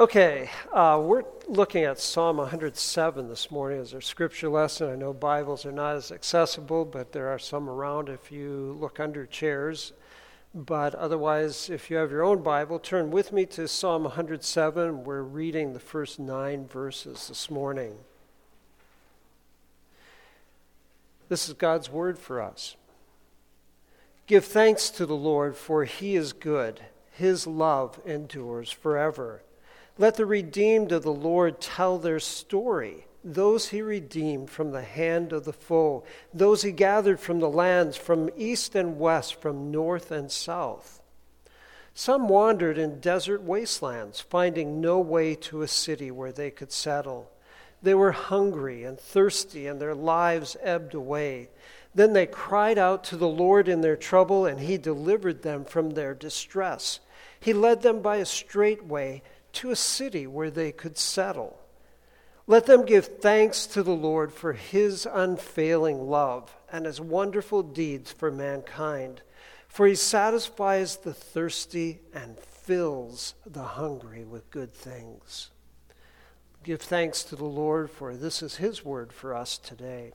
Okay, we're looking at Psalm 107 this morning as our scripture lesson. I know Bibles are not as accessible, but there are some around if you look under chairs. But otherwise, if you have your own Bible, turn with me to Psalm 107. We're reading the first 9 verses this morning. This is God's word for us. Give thanks to the Lord, for he is good. His love endures forever. Let the redeemed of the Lord tell their story, those he redeemed from the hand of the foe, those he gathered from the lands, from east and west, from north and south. Some wandered in desert wastelands, finding no way to a city where they could settle. They were hungry and thirsty, and their lives ebbed away. Then they cried out to the Lord in their trouble, and he delivered them from their distress. He led them by a straight way to a city where they could settle. Let them give thanks to the Lord for his unfailing love and his wonderful deeds for mankind. For he satisfies the thirsty and fills the hungry with good things. Give thanks to the Lord, for this is his word for us today.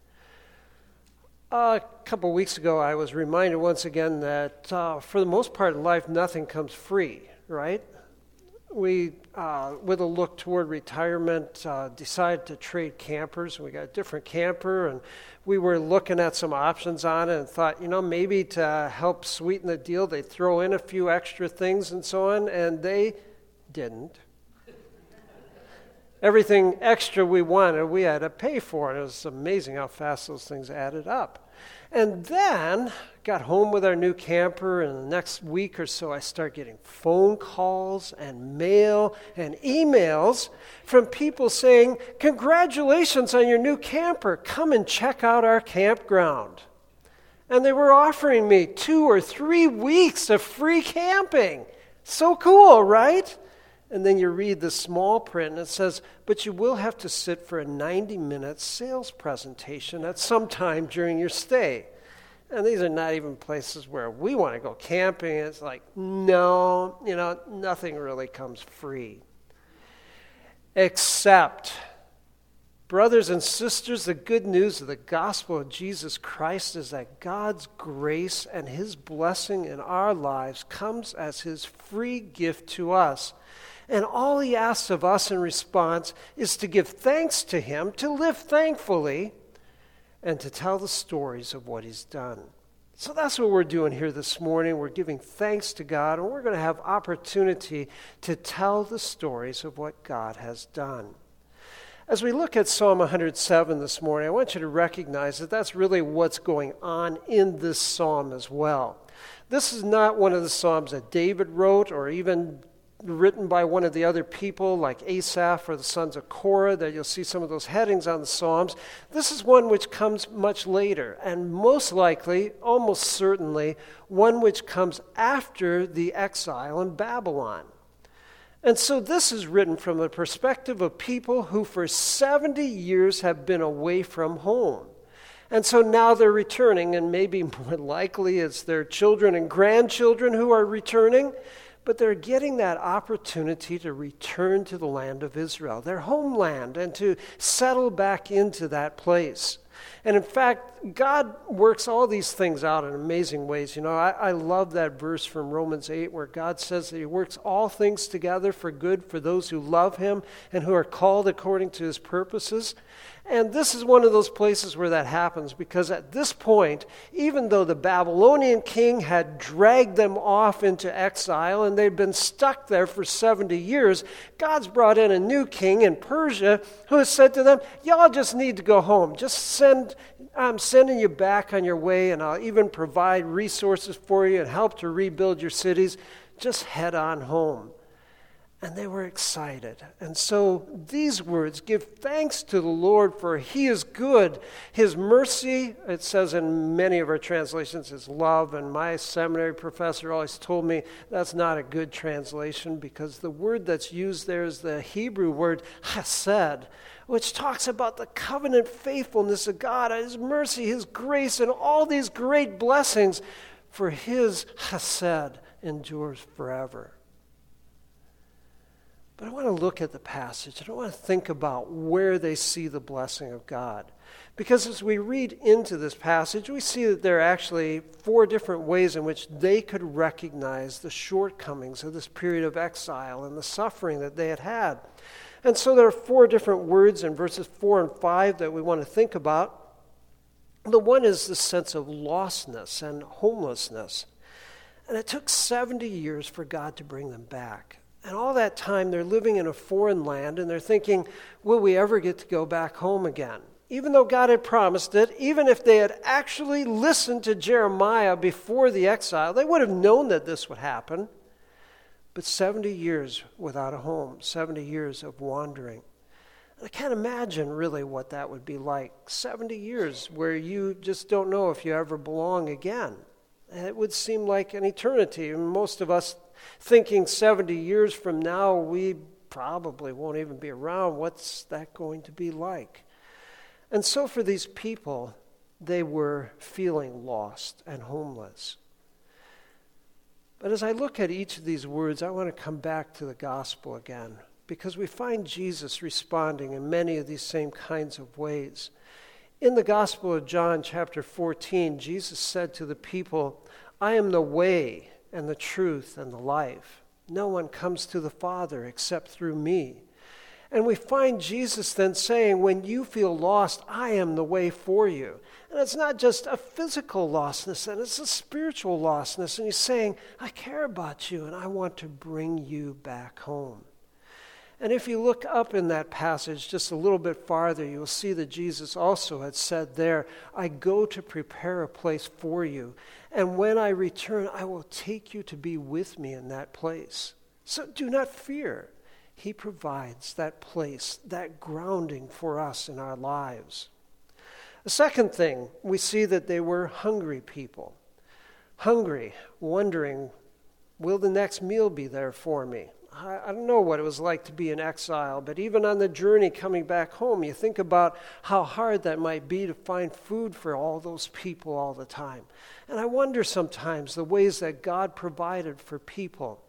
A couple of weeks ago, I was reminded once again that for the most part in life, nothing comes free, right? We, with a look toward retirement, decided to trade campers. We got a different camper, and we were looking at some options on it and thought, maybe to help sweeten the deal, they'd throw in a few extra things and so on, and they didn't. Everything extra we wanted, we had to pay for, and it was amazing how fast those things added up. And then got home with our new camper, and the next week or so I start getting phone calls and mail and emails from people saying, "Congratulations on your new camper. Come and check out our campground." And they were offering me 2 or 3 weeks of free camping. So cool, right? And then you read the small print, and it says, but you will have to sit for a 90-minute sales presentation at some time during your stay. And these are not even places where we want to go camping. It's like, no, nothing really comes free. Except, brothers and sisters, the good news of the gospel of Jesus Christ is that God's grace and his blessing in our lives comes as his free gift to us. And all he asks of us in response is to give thanks to him, to live thankfully, and to tell the stories of what he's done. So that's what we're doing here this morning. We're giving thanks to God, and we're going to have opportunity to tell the stories of what God has done. As we look at Psalm 107 this morning, I want you to recognize that that's really what's going on in this psalm as well. This is not one of the psalms that David wrote or even written by one of the other people like Asaph or the sons of Korah, that you'll see some of those headings on the Psalms. This is one which comes much later, and most likely, almost certainly, one which comes after the exile in Babylon. And so this is written from the perspective of people who for 70 years have been away from home. And so now they're returning, and maybe more likely it's their children and grandchildren who are returning. But they're getting that opportunity to return to the land of Israel, their homeland, and to settle back into that place. And in fact, God works all these things out in amazing ways. I love that verse from Romans 8 where God says that he works all things together for good for those who love him and who are called according to his purposes. And this is one of those places where that happens, because at this point, even though the Babylonian king had dragged them off into exile and they'd been stuck there for 70 years, God's brought in a new king in Persia who has said to them, y'all just need to go home. I'm sending you back on your way, and I'll even provide resources for you and help to rebuild your cities. Just head on home. And they were excited. And so these words, give thanks to the Lord, for he is good. His mercy, it says in many of our translations, is love. And my seminary professor always told me that's not a good translation, because the word that's used there is the Hebrew word chesed, which talks about the covenant faithfulness of God, his mercy, his grace, and all these great blessings. For his chesed endures forever. But I want to look at the passage, and I want to think about where they see the blessing of God. Because as we read into this passage, we see that there are actually 4 different ways in which they could recognize the shortcomings of this period of exile and the suffering that they had had. And so there are 4 different words in verses 4 and 5 that we want to think about. The one is the sense of lostness and homelessness. And it took 70 years for God to bring them back. And all that time they're living in a foreign land and they're thinking, will we ever get to go back home again? Even though God had promised it, even if they had actually listened to Jeremiah before the exile, they would have known that this would happen. But 70 years without a home, 70 years of wandering. I can't imagine really what that would be like. 70 years where you just don't know if you ever belong again. And it would seem like an eternity. And most of us thinking 70 years from now, we probably won't even be around. What's that going to be like? And so for these people, they were feeling lost and homeless. But as I look at each of these words, I want to come back to the gospel again, because we find Jesus responding in many of these same kinds of ways. In the Gospel of John, chapter 14, Jesus said to the people, I am the way and the truth and the life. No one comes to the Father except through me. And we find Jesus then saying, when you feel lost, I am the way for you. And it's not just a physical lostness, and it's a spiritual lostness. And he's saying, I care about you, and I want to bring you back home. And if you look up in that passage just a little bit farther, you'll see that Jesus also had said there, I go to prepare a place for you. And when I return, I will take you to be with me in that place. So do not fear. He provides that place, that grounding for us in our lives. The second thing, we see that they were hungry people. Hungry, wondering, will the next meal be there for me? I don't know what it was like to be in exile, but even on the journey coming back home, you think about how hard that might be to find food for all those people all the time. And I wonder sometimes the ways that God provided for people.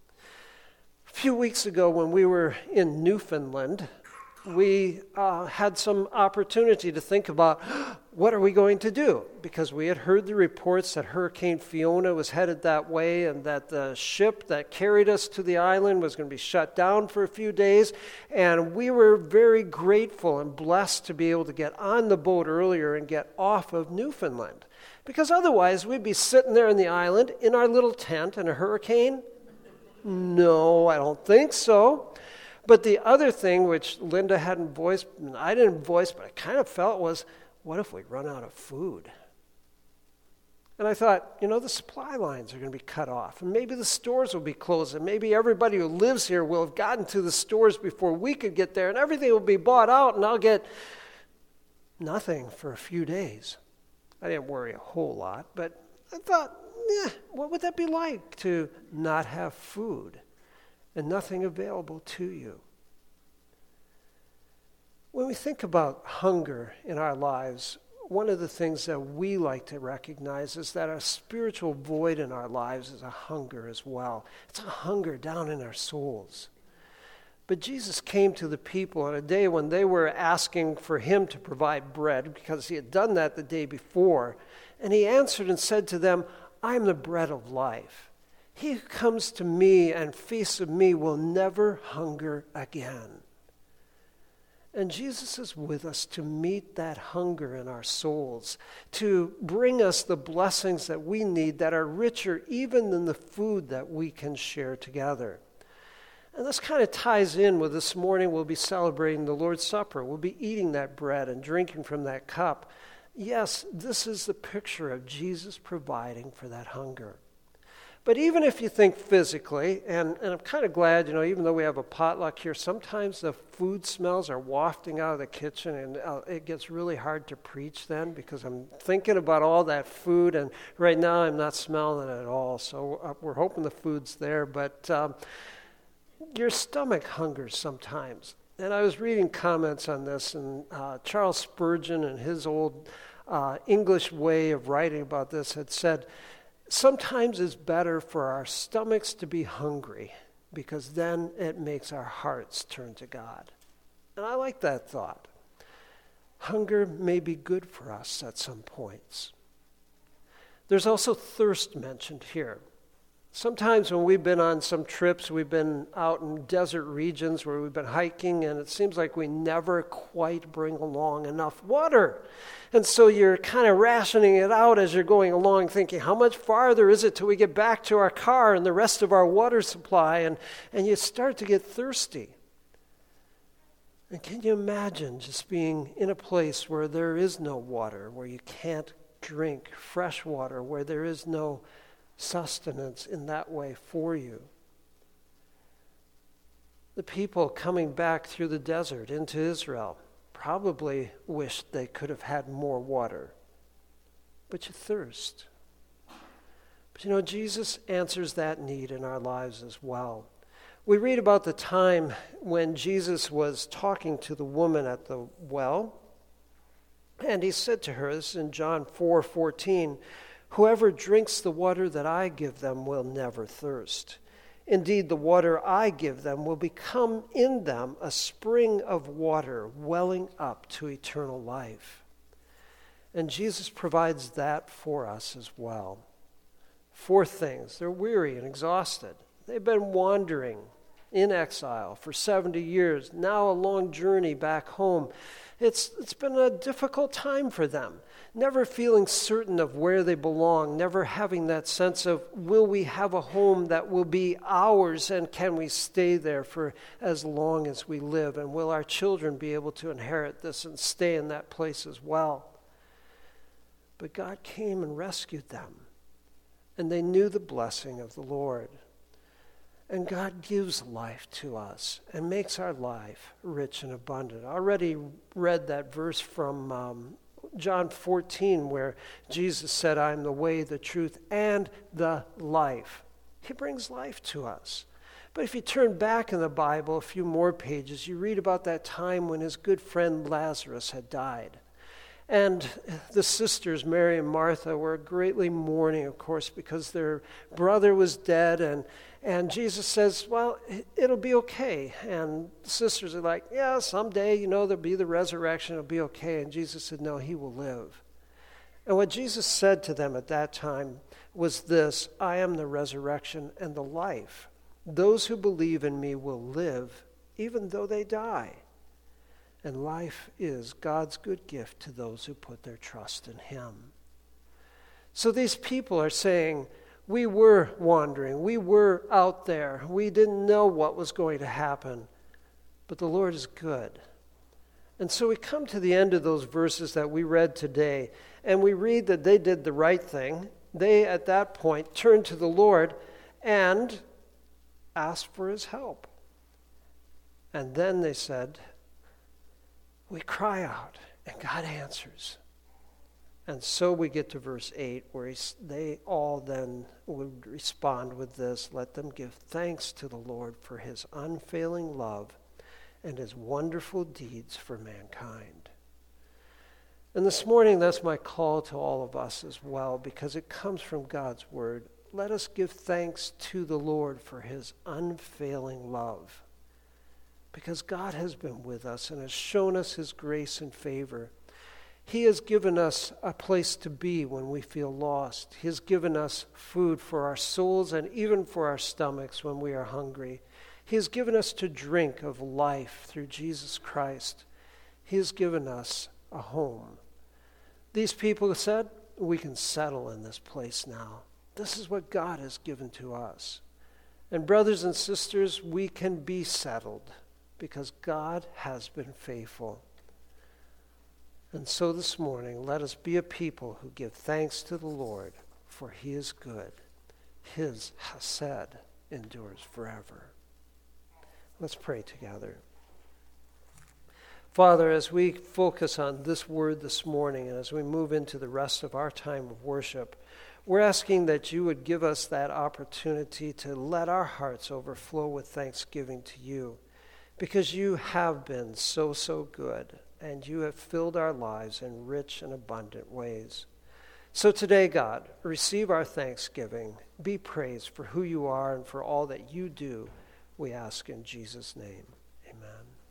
A few weeks ago when we were in Newfoundland, we had some opportunity to think about what are we going to do? Because we had heard the reports that Hurricane Fiona was headed that way and that the ship that carried us to the island was going to be shut down for a few days. And we were very grateful and blessed to be able to get on the boat earlier and get off of Newfoundland. Because otherwise we'd be sitting there in the island in our little tent in a hurricane. No, I don't think so. But the other thing, which Linda hadn't voiced, and I didn't voice, but I kind of felt was, what if we run out of food? And I thought, the supply lines are going to be cut off, and maybe the stores will be closed, and maybe everybody who lives here will have gotten to the stores before we could get there, and everything will be bought out, and I'll get nothing for a few days. I didn't worry a whole lot, but I thought, what would that be like to not have food and nothing available to you? When we think about hunger in our lives, one of the things that we like to recognize is that a spiritual void in our lives is a hunger as well. It's a hunger down in our souls. But Jesus came to the people on a day when they were asking for him to provide bread, because he had done that the day before. And he answered and said to them, I am the bread of life. He who comes to me and feasts of me will never hunger again. And Jesus is with us to meet that hunger in our souls, to bring us the blessings that we need that are richer even than the food that we can share together. And this kind of ties in with this morning we'll be celebrating the Lord's Supper. We'll be eating that bread and drinking from that cup. Yes, this is the picture of Jesus providing for that hunger. But even if you think physically, and I'm kind of glad, even though we have a potluck here, sometimes the food smells are wafting out of the kitchen, and it gets really hard to preach then because I'm thinking about all that food, and right now I'm not smelling it at all. So we're hoping the food's there, but your stomach hungers sometimes. And I was reading comments on this, and Charles Spurgeon, in his old English way of writing about this, had said, sometimes it's better for our stomachs to be hungry because then it makes our hearts turn to God. And I like that thought. Hunger may be good for us at some points. There's also thirst mentioned here. Sometimes when we've been on some trips, we've been out in desert regions where we've been hiking, and it seems like we never quite bring along enough water. And so you're kind of rationing it out as you're going along, thinking, how much farther is it till we get back to our car and the rest of our water supply? And you start to get thirsty. And can you imagine just being in a place where there is no water, where you can't drink fresh water, where there is no sustenance in that way for you? The people coming back through the desert into Israel probably wished they could have had more water. But you thirst. But Jesus answers that need in our lives as well. We read about the time when Jesus was talking to the woman at the well, and he said to her, this is in John 4:14, "Whoever drinks the water that I give them will never thirst. Indeed, the water I give them will become in them a spring of water welling up to eternal life." And Jesus provides that for us as well. Fourth things, they're weary and exhausted. They've been wandering in exile for 70 years, now a long journey back home. It's been a difficult time for them, never feeling certain of where they belong, never having that sense of, will we have a home that will be ours, and can we stay there for as long as we live, and will our children be able to inherit this and stay in that place as well? But God came and rescued them, and they knew the blessing of the Lord. And God gives life to us and makes our life rich and abundant. I already read that verse from John 14 where Jesus said, "I am the way, the truth, and the life." He brings life to us. But if you turn back in the Bible a few more pages, you read about that time when his good friend Lazarus had died. And the sisters, Mary and Martha, were greatly mourning, of course, because their brother was dead. And Jesus says, well, it'll be okay. And the sisters are like, yeah, someday, there'll be the resurrection, it'll be okay. And Jesus said, no, he will live. And what Jesus said to them at that time was this: I am the resurrection and the life. Those who believe in me will live even though they die. And life is God's good gift to those who put their trust in him. So these people are saying, we were wandering, we were out there, we didn't know what was going to happen, but the Lord is good. And so we come to the end of those verses that we read today, and we read that they did the right thing. They, at that point, turned to the Lord and asked for his help. And then they said, we cry out, and God answers. And so we get to verse 8, where they all then would respond with this: let them give thanks to the Lord for his unfailing love and his wonderful deeds for mankind. And this morning, that's my call to all of us as well, because it comes from God's word. Let us give thanks to the Lord for his unfailing love, because God has been with us and has shown us his grace and favor. He has given us a place to be when we feel lost. He has given us food for our souls and even for our stomachs when we are hungry. He has given us to drink of life through Jesus Christ. He has given us a home. These people said, we can settle in this place now. This is what God has given to us. And brothers and sisters, we can be settled because God has been faithful. And so this morning, let us be a people who give thanks to the Lord, for he is good. His chesed endures forever. Let's pray together. Father, as we focus on this word this morning, and as we move into the rest of our time of worship, we're asking that you would give us that opportunity to let our hearts overflow with thanksgiving to you, because you have been so, so good, and you have filled our lives in rich and abundant ways. So today, God, receive our thanksgiving. Be praised for who you are and for all that you do We ask in Jesus' name. Amen.